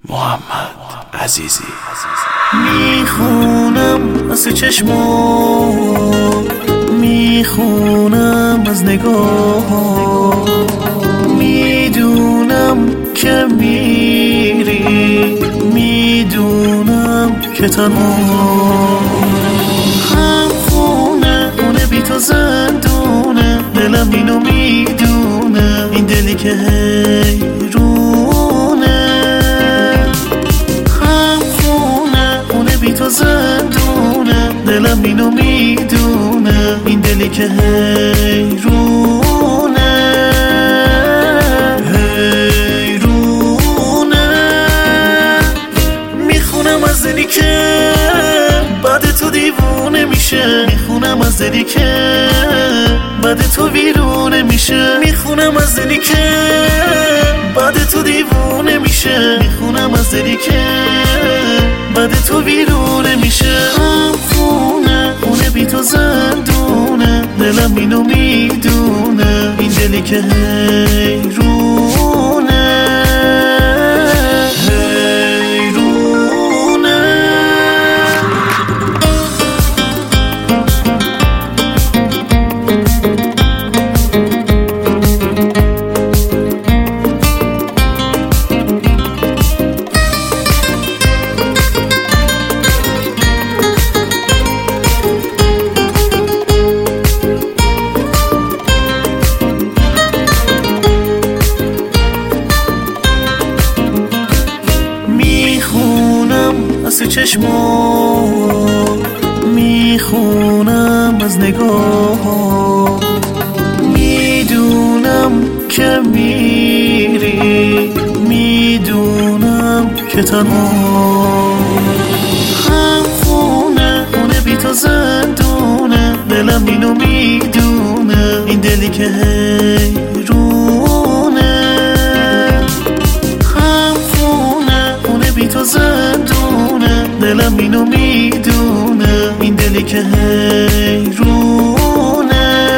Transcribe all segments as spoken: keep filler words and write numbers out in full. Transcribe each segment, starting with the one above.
محمد عزیزی. میخونم از چشمو، میخونم از نگاه، میدونم که میری، میدونم که تنها هم خونه خونه بی تو زندونه، دلم اینو میدونه، این دلی که حیرونه. هم خونه خونه بی تو زندونه، دلم اینو میدونه، این دلی که حیرونه حیرونه. میخونم از دلی که بعد تو دیوونه میشه، میخونم از دلی که بعد تو ویرونه میشه، میخونم از دلی که بعد تو دیوونه میشه، میخونم از دلی که بعد تو ویرونه میشه. هم خونه خونه بی تو زندونه، دلم اینو میدونه، این دلی که حیرونه از چشمو، میخونم از نگاه، میدونم که میری، میدونم که تنها هم خونه خونه بی تو زندونه، دلم اینو میدونه، این دلی که حیرونه. هم خونه خونه بی تو زندونه، دلم اینو میدونه، این دلی که حیرونه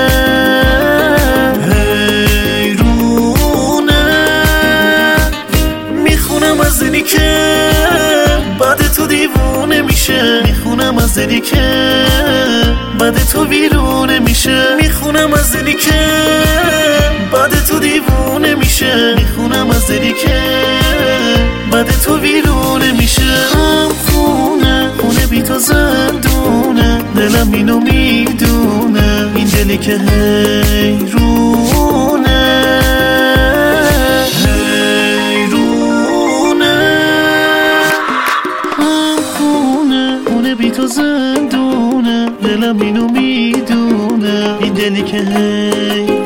حیرونه. میخونم از دلی که بعد تو دیوونه میشه، میخونم از دلی که بعد تو ویرونه میشه، میخونم از دلی که بعد تو دیوونه میشه، میخونم از دلی که بعد تو ویرونه میشه. هم خونه خونه بی تو زندونه، دلم اینو میدونه، این دلی که حیرونه حیرونه. هم خونه خونه بی تو زندونه، دلم اینو میدونه، این دلی که حیرونه